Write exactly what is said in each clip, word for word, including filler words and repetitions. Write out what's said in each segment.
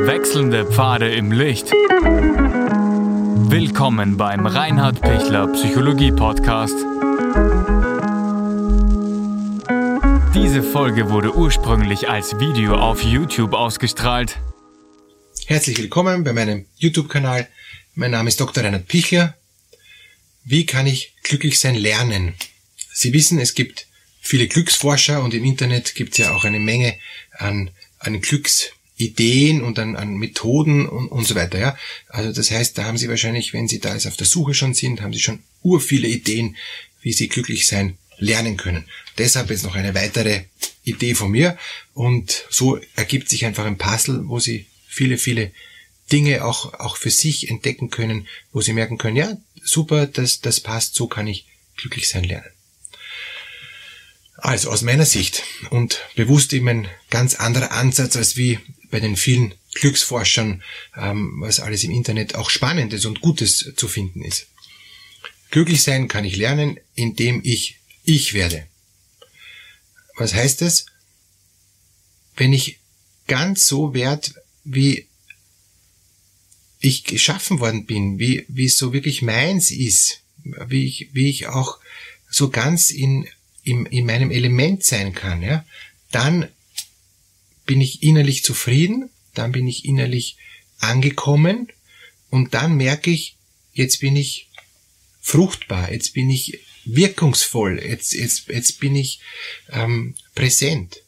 Wechselnde Pfade im Licht. Willkommen beim Reinhard Pichler Psychologie Podcast. Diese Folge wurde ursprünglich als Video auf YouTube ausgestrahlt. Herzlich willkommen bei meinem YouTube-Kanal. Mein Name ist Doktor Reinhard Pichler. Wie kann ich glücklich sein lernen? Sie wissen, es gibt viele Glücksforscher und im Internet gibt es ja auch eine Menge an, an Glücksideen und an, an Methoden und, und so weiter. Ja? Also das heißt, da haben Sie wahrscheinlich, wenn Sie da jetzt auf der Suche schon sind, haben Sie schon urviele Ideen, wie Sie glücklich sein lernen können. Deshalb jetzt noch eine weitere Idee von mir und so ergibt sich einfach ein Puzzle, wo Sie viele, viele Dinge auch, auch für sich entdecken können, wo Sie merken können, ja, super, das, das passt, so kann ich glücklich sein lernen. Also aus meiner Sicht und bewusst eben ein ganz anderer Ansatz als wie bei den vielen Glücksforschern, ähm, was alles im Internet auch Spannendes und Gutes zu finden ist. Glücklich sein kann ich lernen, indem ich ich werde. Was heißt das? Wenn ich ganz so werde, wie ich geschaffen worden bin, wie, wie es so wirklich meins ist, wie ich, wie ich auch so ganz in In, in meinem Element sein kann, ja, dann bin ich innerlich zufrieden, dann bin ich innerlich angekommen und dann merke ich, jetzt bin ich fruchtbar, jetzt bin ich wirkungsvoll, jetzt, jetzt, jetzt bin ich ähm, präsent.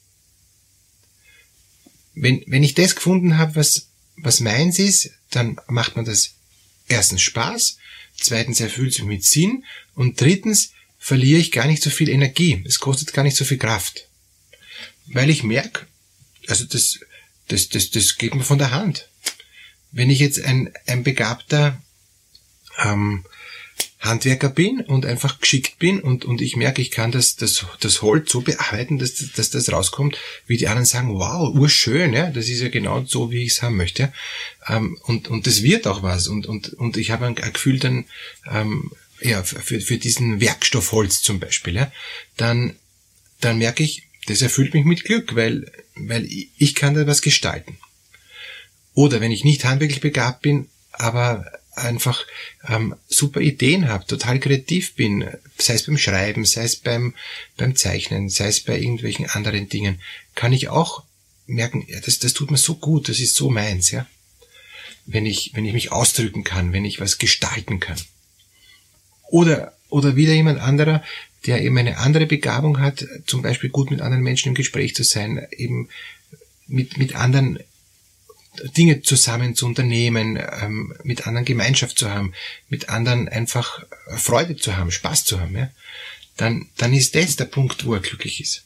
Wenn, wenn ich das gefunden habe, was, was meins ist, dann macht man das erstens Spaß, zweitens erfüllt sich mit Sinn und drittens verliere ich gar nicht so viel Energie. Es kostet gar nicht so viel Kraft. Weil ich merke, also das, das, das, das geht mir von der Hand. Wenn ich jetzt ein, ein begabter ähm, Handwerker bin und einfach geschickt bin und, und ich merke, ich kann das, das, das Holz so bearbeiten, dass, dass das rauskommt, wie die anderen sagen, wow, urschön, ja, das ist ja genau so, wie ich es haben möchte. Ähm, und, und das wird auch was. Und, und, und ich habe ein, ein Gefühl dann, ähm, ja, für, für diesen Werkstoff Holz zum Beispiel, ja, dann, dann merke ich, das erfüllt mich mit Glück, weil, weil ich kann da was gestalten. Oder wenn ich nicht handwerklich begabt bin, aber einfach ähm, super Ideen habe, total kreativ bin, sei es beim Schreiben, sei es beim, beim Zeichnen, sei es bei irgendwelchen anderen Dingen, kann ich auch merken, ja, das, das tut mir so gut, das ist so meins, ja. Wenn ich, wenn ich mich ausdrücken kann, wenn ich was gestalten kann. Oder, oder wieder jemand anderer, der eben eine andere Begabung hat, zum Beispiel gut mit anderen Menschen im Gespräch zu sein, eben mit, mit anderen Dinge zusammen zu unternehmen, ähm, mit anderen Gemeinschaft zu haben, mit anderen einfach Freude zu haben, Spaß zu haben, ja, dann, dann ist das der Punkt, wo er glücklich ist.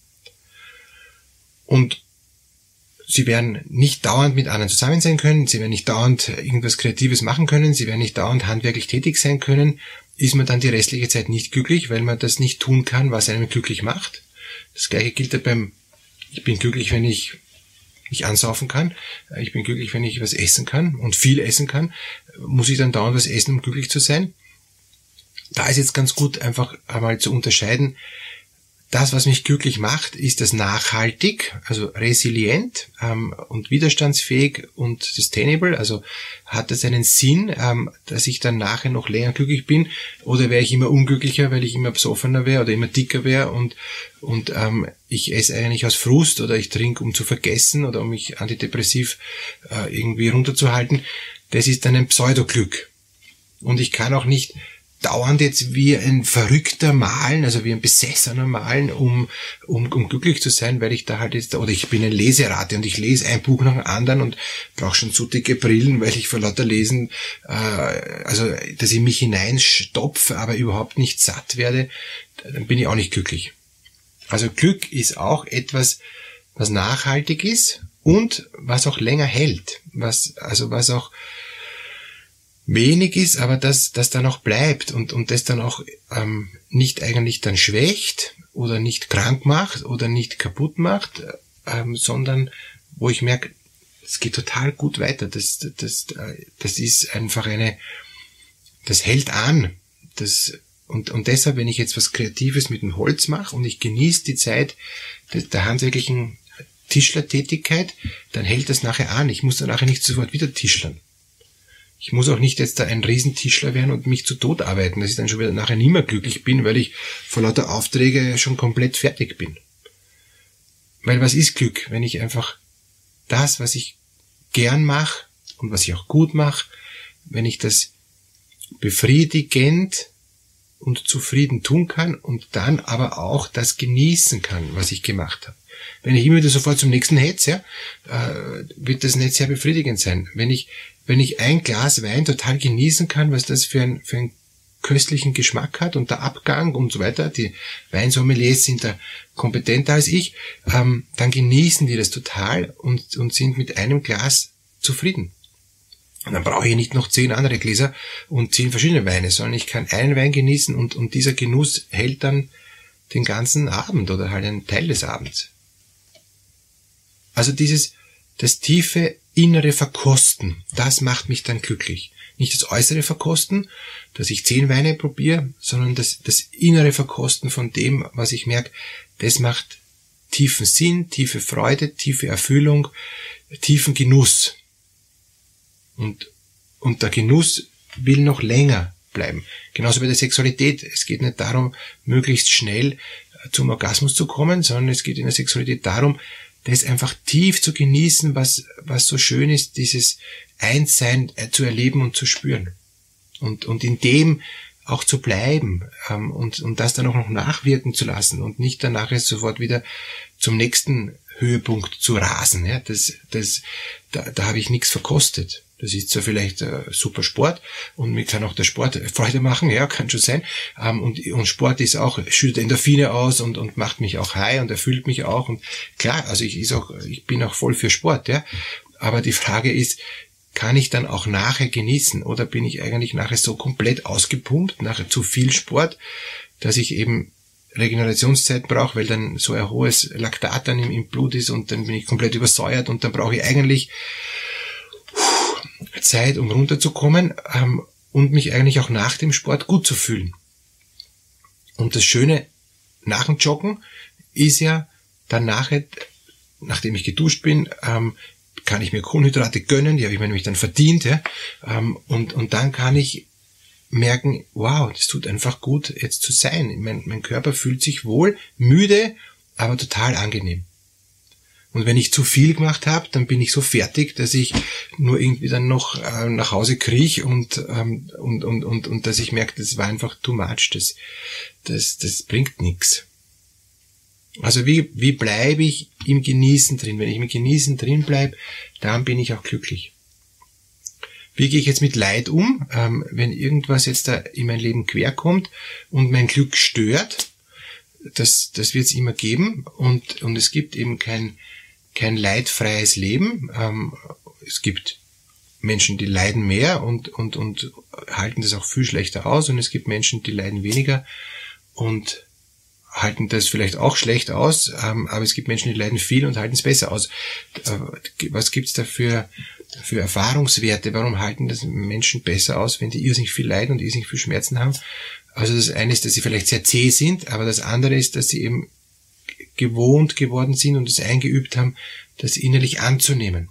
Und Sie werden nicht dauernd mit anderen zusammen sein können, Sie werden nicht dauernd irgendwas Kreatives machen können, Sie werden nicht dauernd handwerklich tätig sein können, ist man dann die restliche Zeit nicht glücklich, weil man das nicht tun kann, was einen glücklich macht. Das Gleiche gilt ja beim, ich bin glücklich, wenn ich mich ansaufen kann, ich bin glücklich, wenn ich was essen kann und viel essen kann, muss ich dann dauernd was essen, um glücklich zu sein? Da ist jetzt ganz gut einfach einmal zu unterscheiden, das, was mich glücklich macht, ist das nachhaltig, also resilient ähm, und widerstandsfähig und sustainable, also hat das einen Sinn, ähm, dass ich dann nachher noch länger glücklich bin, oder wäre ich immer unglücklicher, weil ich immer besoffener wäre oder immer dicker wäre und und ähm, ich esse eigentlich aus Frust oder ich trinke, um zu vergessen oder um mich antidepressiv äh, irgendwie runterzuhalten. Das ist dann ein Pseudoglück. Und ich kann auch nicht dauernd jetzt wie ein Verrückter malen, also wie ein Besessener malen, um, um, um glücklich zu sein, weil ich da halt jetzt, oder ich bin ein Leserate und ich lese ein Buch nach dem anderen und brauche schon so dicke Brillen, weil ich vor lauter Lesen, äh, also, dass ich mich hineinstopfe, aber überhaupt nicht satt werde, dann bin ich auch nicht glücklich. Also Glück ist auch etwas, was nachhaltig ist und was auch länger hält, was, also was auch wenig ist, aber das, das dann auch bleibt und, und das dann auch ähm, nicht eigentlich dann schwächt oder nicht krank macht oder nicht kaputt macht, ähm, sondern wo ich merke, es geht total gut weiter. Das, das, das ist einfach eine, das hält an. Das, und, und deshalb, wenn ich jetzt was Kreatives mit dem Holz mache und ich genieße die Zeit der handwerklichen Tischlertätigkeit, dann hält das nachher an. Ich muss dann nachher nicht sofort wieder tischlern. Ich muss auch nicht jetzt da ein Riesentischler werden und mich zu Tod arbeiten, dass ich dann schon wieder nachher nicht mehr glücklich bin, weil ich vor lauter Aufträge schon komplett fertig bin. Weil was ist Glück, wenn ich einfach das, was ich gern mache und was ich auch gut mache, wenn ich das befriedigend und zufrieden tun kann und dann aber auch das genießen kann, was ich gemacht habe. Wenn ich immer wieder sofort zum nächsten hetze, ja, äh, wird das nicht sehr befriedigend sein. Wenn ich wenn ich ein Glas Wein total genießen kann, was das für, ein, für einen köstlichen Geschmack hat und der Abgang und so weiter, die Weinsommeliers sind da kompetenter als ich, ähm, dann genießen die das total und, und sind mit einem Glas zufrieden. Und dann brauche ich nicht noch zehn andere Gläser und zehn verschiedene Weine, sondern ich kann einen Wein genießen und, und dieser Genuss hält dann den ganzen Abend oder halt einen Teil des Abends. Also dieses, das tiefe innere Verkosten, das macht mich dann glücklich. Nicht das äußere Verkosten, dass ich zehn Weine probiere, sondern das, das innere Verkosten von dem, was ich merke, das macht tiefen Sinn, tiefe Freude, tiefe Erfüllung, tiefen Genuss. Und, und der Genuss will noch länger bleiben. Genauso bei der Sexualität. Es geht nicht darum, möglichst schnell zum Orgasmus zu kommen, sondern es geht in der Sexualität darum, das einfach tief zu genießen, was, was so schön ist, dieses Einssein zu erleben und zu spüren. Und, und in dem auch zu bleiben, ähm, und, und das dann auch noch nachwirken zu lassen und nicht danach jetzt sofort wieder zum nächsten Höhepunkt zu rasen, ja. Das, das, da, da habe ich nichts verkostet. Das ist zwar vielleicht äh, super Sport und mir kann auch der Sport Freude machen, ja, kann schon sein. Ähm, und, und Sport ist auch, schüttet Endorphine aus und, und macht mich auch high und erfüllt mich auch. Und klar, also ich ist auch, ich bin auch voll für Sport, ja. Aber die Frage ist, kann ich dann auch nachher genießen oder bin ich eigentlich nachher so komplett ausgepumpt, nachher zu viel Sport, dass ich eben Regenerationszeit brauche, weil dann so ein hohes Laktat dann im, im Blut ist und dann bin ich komplett übersäuert und dann brauche ich eigentlich Zeit, um runterzukommen, ähm, und mich eigentlich auch nach dem Sport gut zu fühlen. Und das Schöne nach dem Joggen ist ja dann nachher, nachdem ich geduscht bin, ähm, kann ich mir Kohlenhydrate gönnen, die habe ich mir nämlich dann verdient, ja, ähm, und, und dann kann ich merken, wow, das tut einfach gut, jetzt zu sein. Mein, mein Körper fühlt sich wohl, müde, aber total angenehm. Und wenn ich zu viel gemacht habe, dann bin ich so fertig, dass ich nur irgendwie dann noch äh, nach Hause kriech und, ähm, und, und, und, und dass ich merke, das war einfach too much, das, das, das bringt nichts. Also wie, wie bleibe ich im Genießen drin? Wenn ich im Genießen drin bleibe, dann bin ich auch glücklich. Wie gehe ich jetzt mit Leid um, ähm, wenn irgendwas jetzt da in mein Leben querkommt und mein Glück stört? Das, das wird es immer geben und, und es gibt eben kein, kein leidfreies Leben. Ähm, es gibt Menschen, die leiden mehr und, und, und halten das auch viel schlechter aus und es gibt Menschen, die leiden weniger und halten das vielleicht auch schlecht aus, ähm, aber es gibt Menschen, die leiden viel und halten es besser aus. Äh, was gibt's da für, für Erfahrungswerte? Warum halten das Menschen besser aus, wenn die irrsinnig viel leiden und irrsinnig viel Schmerzen haben? Also das eine ist, dass sie vielleicht sehr zäh sind, aber das andere ist, dass sie eben gewohnt geworden sind und es eingeübt haben, das innerlich anzunehmen.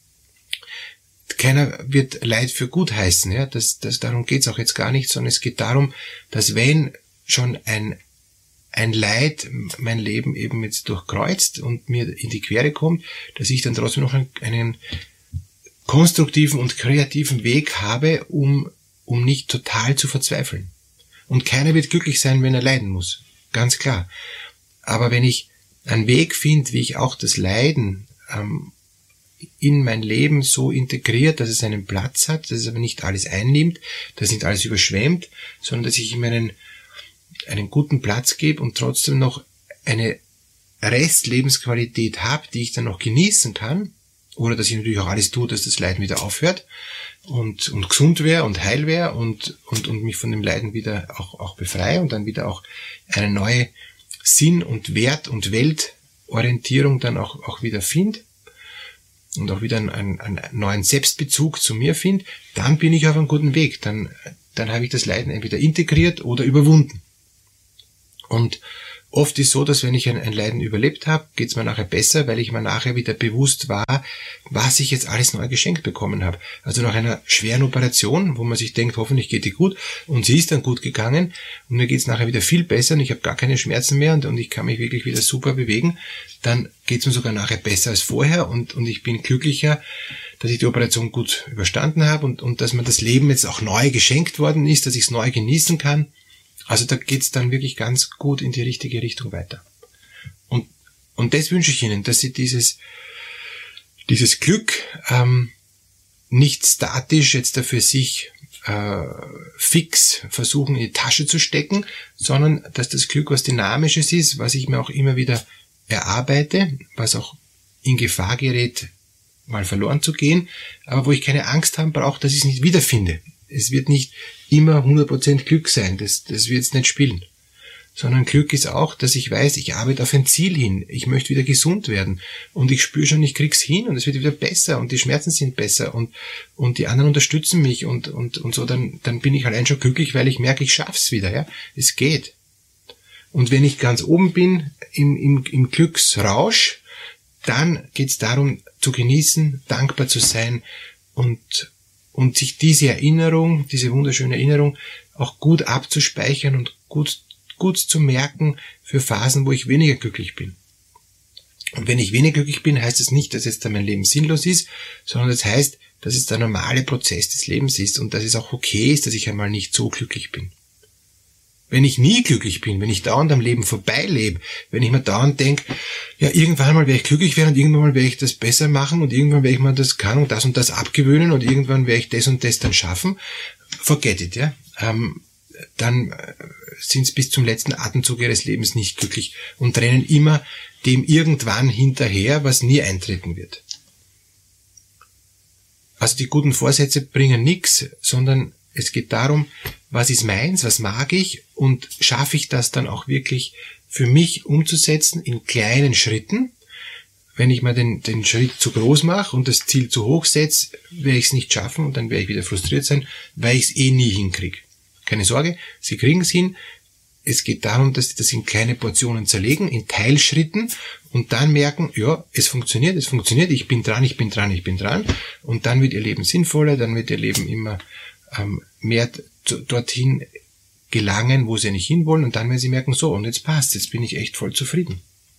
Keiner wird Leid für gut heißen, ja, das, das, darum geht's auch jetzt gar nicht, sondern es geht darum, dass wenn schon ein ein Leid mein Leben eben jetzt durchkreuzt und mir in die Quere kommt, dass ich dann trotzdem noch einen, einen konstruktiven und kreativen Weg habe, um, um nicht total zu verzweifeln. Und keiner wird glücklich sein, wenn er leiden muss. Ganz klar. Aber wenn ich einen Weg finde, wie ich auch das Leiden ähm, in mein Leben so integriert, dass es einen Platz hat, dass es aber nicht alles einnimmt, dass es nicht alles überschwemmt, sondern dass ich ihm einen einen guten Platz gebe und trotzdem noch eine Restlebensqualität habe, die ich dann noch genießen kann, oder dass ich natürlich auch alles tue, dass das Leiden wieder aufhört und, und gesund wäre und heil wäre und, und, und mich von dem Leiden wieder auch, auch befreie und dann wieder auch eine neue Sinn- und Wert- und Weltorientierung dann auch, auch wieder finde und auch wieder einen, einen neuen Selbstbezug zu mir finde, dann bin ich auf einem guten Weg. Dann, dann habe ich das Leiden entweder integriert oder überwunden. Und, oft ist so, dass wenn ich ein, ein Leiden überlebt habe, geht es mir nachher besser, weil ich mir nachher wieder bewusst war, was ich jetzt alles neu geschenkt bekommen habe. Also nach einer schweren Operation, wo man sich denkt, hoffentlich geht die gut, und sie ist dann gut gegangen und mir geht es nachher wieder viel besser und ich habe gar keine Schmerzen mehr und, und ich kann mich wirklich wieder super bewegen, dann geht es mir sogar nachher besser als vorher und, und ich bin glücklicher, dass ich die Operation gut überstanden habe und, und dass mir das Leben jetzt auch neu geschenkt worden ist, dass ich es neu genießen kann. Also da geht's dann wirklich ganz gut in die richtige Richtung weiter. Und und das wünsche ich Ihnen, dass Sie dieses dieses Glück ähm, nicht statisch jetzt da für sich äh, fix versuchen in die Tasche zu stecken, sondern dass das Glück was Dynamisches ist, was ich mir auch immer wieder erarbeite, was auch in Gefahr gerät, mal verloren zu gehen, aber wo ich keine Angst haben brauche, dass ich es nicht wiederfinde. Es wird nicht immer hundert Prozent Glück sein, das, das wird es nicht spielen. Sondern Glück ist auch, dass ich weiß, ich arbeite auf ein Ziel hin, ich möchte wieder gesund werden und ich spüre schon, ich krieg's hin und es wird wieder besser und die Schmerzen sind besser und und die anderen unterstützen mich und und und so, dann dann bin ich allein schon glücklich, weil ich merke, ich schaff's wieder, ja, es geht. Und wenn ich ganz oben bin im im im Glücksrausch, dann geht's darum zu genießen, dankbar zu sein und und sich diese Erinnerung, diese wunderschöne Erinnerung auch gut abzuspeichern und gut gut zu merken für Phasen, wo ich weniger glücklich bin. Und wenn ich weniger glücklich bin, heißt es nicht, dass jetzt dann mein Leben sinnlos ist, sondern das heißt, dass es der normale Prozess des Lebens ist und dass es auch okay ist, dass ich einmal nicht so glücklich bin. Wenn ich nie glücklich bin, wenn ich dauernd am Leben vorbeilebe, wenn ich mir dauernd denke, ja, irgendwann mal werde ich glücklich werden und irgendwann mal werde ich das besser machen und irgendwann werde ich mir das kann und das und das abgewöhnen und irgendwann werde ich das und das dann schaffen, forget it, ja. Ähm, dann sind es bis zum letzten Atemzug ihres Lebens nicht glücklich und rennen immer dem irgendwann hinterher, was nie eintreten wird. Also die guten Vorsätze bringen nichts, sondern es geht darum, was ist meins, was mag ich und schaffe ich das dann auch wirklich für mich umzusetzen in kleinen Schritten. Wenn ich mal den, den Schritt zu groß mache und das Ziel zu hoch setze, werde ich es nicht schaffen und dann werde ich wieder frustriert sein, weil ich es eh nie hinkriege. Keine Sorge, Sie kriegen es hin. Es geht darum, dass Sie das in kleine Portionen zerlegen, in Teilschritten und dann merken, ja, es funktioniert, es funktioniert, ich bin dran, ich bin dran, ich bin dran. Und dann wird Ihr Leben sinnvoller, dann wird Ihr Leben immer ähm, mehr zu, dorthin gelangen, wo Sie nicht hinwollen. Und dann werden Sie merken, so, und jetzt passt, jetzt bin ich echt voll zufrieden.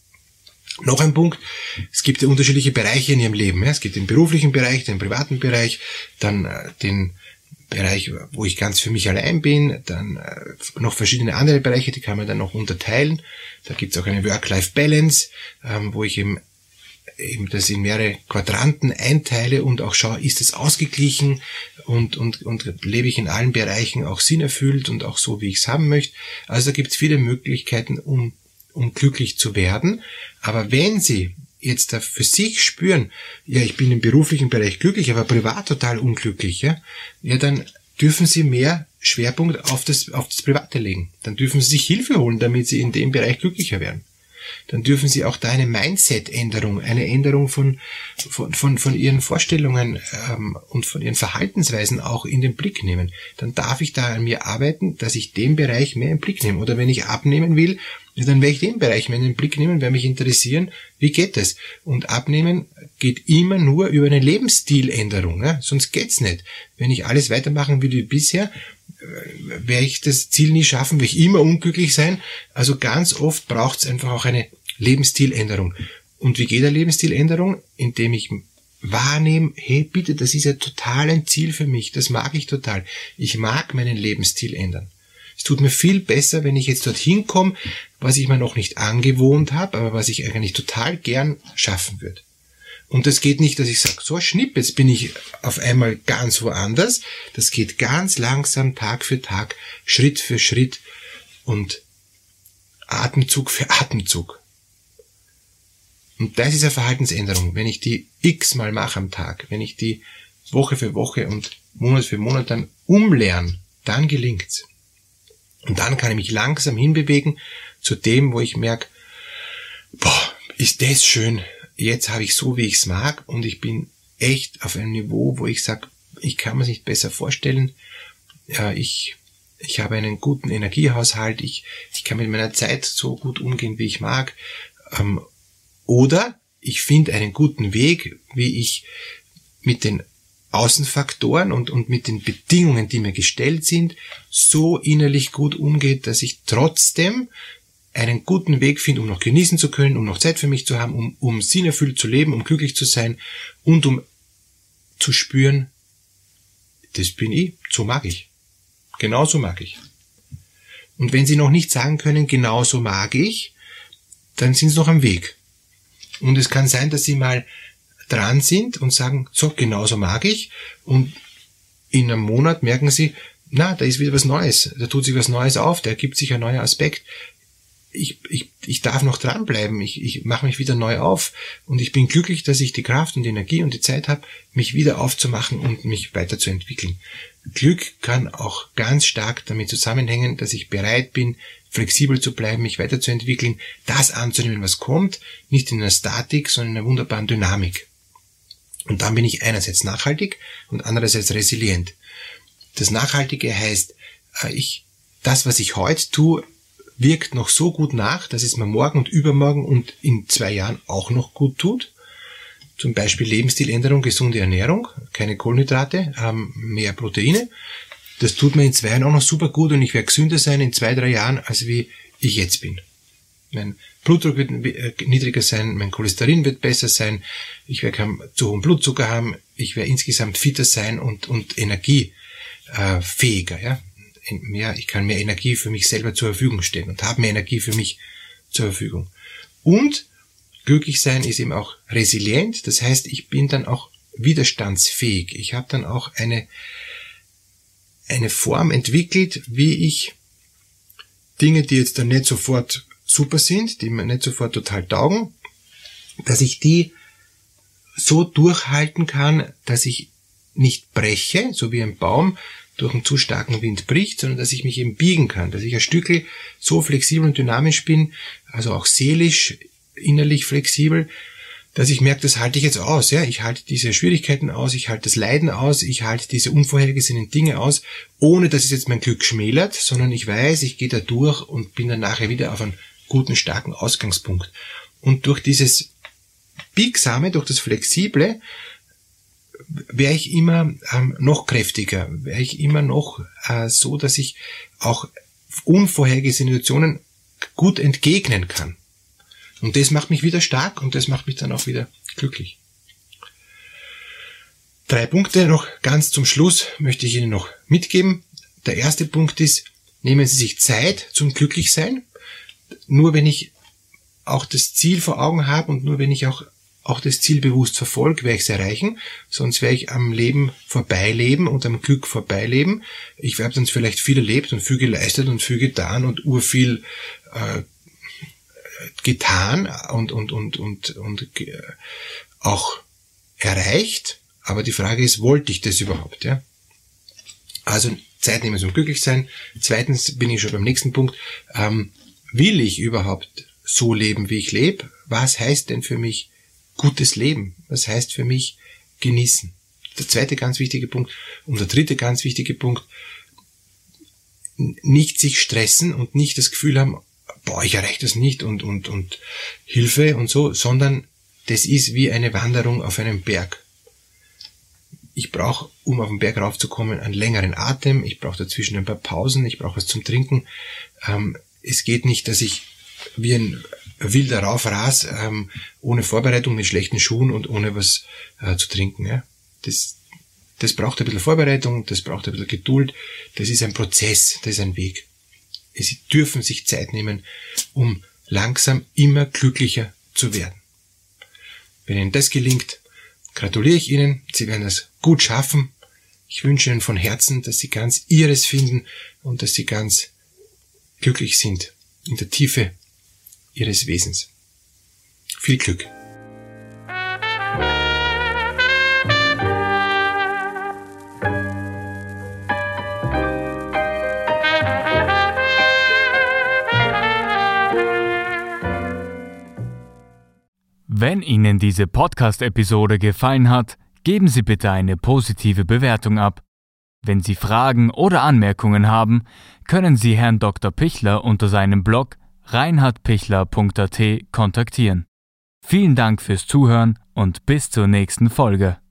Noch ein Punkt, es gibt ja unterschiedliche Bereiche in Ihrem Leben. Ja. Es gibt den beruflichen Bereich, den privaten Bereich, dann äh, den Bereich, wo ich ganz für mich allein bin, dann äh, noch verschiedene andere Bereiche, die kann man dann noch unterteilen. Da gibt es auch eine Work-Life-Balance, ähm, wo ich eben, eben das in mehrere Quadranten einteile und auch schaue, ist es ausgeglichen und, und, und lebe ich in allen Bereichen auch sinnerfüllt und auch so, wie ich es haben möchte. Also da gibt es viele Möglichkeiten, um, um glücklich zu werden. Aber wenn Sie jetzt da für sich spüren, ja, ich bin im beruflichen Bereich glücklich, aber privat total unglücklich, ja, ja, dann dürfen Sie mehr Schwerpunkt auf das, auf das Private legen. Dann dürfen Sie sich Hilfe holen, damit Sie in dem Bereich glücklicher werden. Dann dürfen Sie auch da eine Mindset-Änderung, eine Änderung von, von, von, von Ihren Vorstellungen ähm, und von Ihren Verhaltensweisen auch in den Blick nehmen. Dann darf ich da an mir arbeiten, dass ich den Bereich mehr in den Blick nehme. Oder wenn ich abnehmen will, dann werde ich den Bereich mehr in den Blick nehmen, werde mich interessieren, wie geht das? Und abnehmen geht immer nur über eine Lebensstiländerung, ja? Sonst geht's nicht. Wenn ich alles weitermachen will wie bisher, werde ich das Ziel nie schaffen, werde ich immer unglücklich sein. Also ganz oft braucht es einfach auch eine Lebensstiländerung. Und wie geht eine Lebensstiländerung? Indem ich wahrnehme, hey bitte, das ist ja total ein Ziel für mich, das mag ich total. Ich mag meinen Lebensstil ändern. Es tut mir viel besser, wenn ich jetzt dorthin komme, was ich mir noch nicht angewohnt habe, aber was ich eigentlich total gern schaffen würde. Und das geht nicht, dass ich sage, so schnipp, jetzt bin ich auf einmal ganz woanders. Das geht ganz langsam, Tag für Tag, Schritt für Schritt und Atemzug für Atemzug. Und das ist eine Verhaltensänderung. Wenn ich die x-mal mache am Tag, wenn ich die Woche für Woche und Monat für Monat dann umlerne, dann gelingt's. Und dann kann ich mich langsam hinbewegen zu dem, wo ich merke, boah, ist das schön, jetzt habe ich so, wie ich es mag und ich bin echt auf einem Niveau, wo ich sage, ich kann mir es nicht besser vorstellen. Ja, ich ich habe einen guten Energiehaushalt, ich, ich kann mit meiner Zeit so gut umgehen, wie ich mag. Ähm, oder ich finde einen guten Weg, wie ich mit den Außenfaktoren und, und mit den Bedingungen, die mir gestellt sind, so innerlich gut umgeht, dass ich trotzdem einen guten Weg finde, um noch genießen zu können, um noch Zeit für mich zu haben, um, um sinnerfüllt zu leben, um glücklich zu sein und um zu spüren, das bin ich, so mag ich. Genauso mag ich. Und wenn Sie noch nicht sagen können, genauso mag ich, dann sind Sie noch am Weg. Und es kann sein, dass Sie mal dran sind und sagen, so, genauso mag ich. Und in einem Monat merken Sie, na, da ist wieder was Neues. Da tut sich was Neues auf, da ergibt sich ein neuer Aspekt. Ich, ich, ich darf noch dranbleiben, ich, ich mache mich wieder neu auf und ich bin glücklich, dass ich die Kraft und die Energie und die Zeit habe, mich wieder aufzumachen und mich weiterzuentwickeln. Glück kann auch ganz stark damit zusammenhängen, dass ich bereit bin, flexibel zu bleiben, mich weiterzuentwickeln, das anzunehmen, was kommt, nicht in einer Statik, sondern in einer wunderbaren Dynamik. Und dann bin ich einerseits nachhaltig und andererseits resilient. Das Nachhaltige heißt, ich, das, was ich heute tue, wirkt noch so gut nach, dass es mir morgen und übermorgen und in zwei Jahren auch noch gut tut. Zum Beispiel Lebensstiländerung, gesunde Ernährung, keine Kohlenhydrate, mehr Proteine. Das tut mir in zwei Jahren auch noch super gut und ich werde gesünder sein in zwei, drei Jahren, als wie ich jetzt bin. Mein Blutdruck wird niedriger sein, mein Cholesterin wird besser sein, ich werde keinen zu hohen Blutzucker haben, ich werde insgesamt fitter sein und, und energiefähiger, ja. Mehr, ich kann mehr Energie für mich selber zur Verfügung stellen und habe mehr Energie für mich zur Verfügung. Und glücklich sein ist eben auch resilient, das heißt, ich bin dann auch widerstandsfähig. Ich habe dann auch eine, eine Form entwickelt, wie ich Dinge, die jetzt dann nicht sofort super sind, die mir nicht sofort total taugen, dass ich die so durchhalten kann, dass ich nicht breche, so wie ein Baum durch einen zu starken Wind bricht, sondern dass ich mich eben biegen kann, dass ich ein Stückel so flexibel und dynamisch bin, also auch seelisch, innerlich flexibel, dass ich merke, das halte ich jetzt aus. Ja, ich halte diese Schwierigkeiten aus, ich halte das Leiden aus, ich halte diese unvorhergesehenen Dinge aus, ohne dass es jetzt mein Glück schmälert, sondern ich weiß, ich gehe da durch und bin dann nachher wieder auf einen guten, starken Ausgangspunkt. Und durch dieses Biegsame, durch das Flexible, wäre ich immer ähm, noch kräftiger, wäre ich immer noch äh, so, dass ich auch unvorhergesehene Situationen gut entgegnen kann. Und das macht mich wieder stark und das macht mich dann auch wieder glücklich. Drei Punkte noch ganz zum Schluss möchte ich Ihnen noch mitgeben. Der erste Punkt ist, nehmen Sie sich Zeit zum Glücklichsein. Nur wenn ich auch das Ziel vor Augen habe und nur wenn ich auch auch das Ziel bewusst verfolge, werde ich es erreichen, sonst werde ich am Leben vorbeileben und am Glück vorbeileben. Ich habe dann vielleicht viel erlebt und viel geleistet und viel getan und urviel äh, getan und und und und und äh, auch erreicht, aber die Frage ist, wollte ich das überhaupt, ja? Also Zeit nehmen zum Glücklichsein. Zweitens bin ich schon beim nächsten Punkt, ähm, will ich überhaupt so leben, wie ich lebe? Was heißt denn für mich gutes Leben? Was heißt für mich genießen? Der zweite ganz wichtige Punkt. Und der dritte ganz wichtige Punkt, nicht sich stressen und nicht das Gefühl haben, boah, ich erreiche das nicht und, und, und Hilfe und so, sondern das ist wie eine Wanderung auf einem Berg. Ich brauche, um auf den Berg raufzukommen, einen längeren Atem, ich brauche dazwischen ein paar Pausen, ich brauche was zum Trinken. Ähm, es geht nicht, dass ich wie ein wilder Raufras, ähm, ohne Vorbereitung, mit schlechten Schuhen und ohne was äh, zu trinken. Ja? Das, das braucht ein bisschen Vorbereitung, das braucht ein bisschen Geduld, das ist ein Prozess, das ist ein Weg. Sie dürfen sich Zeit nehmen, um langsam immer glücklicher zu werden. Wenn Ihnen das gelingt, gratuliere ich Ihnen, Sie werden das gut schaffen. Ich wünsche Ihnen von Herzen, dass Sie ganz Ihres finden und dass Sie ganz glücklich sind in der Tiefe Ihres Wesens. Viel Glück! Wenn Ihnen diese Podcast-Episode gefallen hat, geben Sie bitte eine positive Bewertung ab. Wenn Sie Fragen oder Anmerkungen haben, können Sie Herrn Doktor Pichler unter seinem Blog reinhard pichler punkt a t kontaktieren. Vielen Dank fürs Zuhören und bis zur nächsten Folge.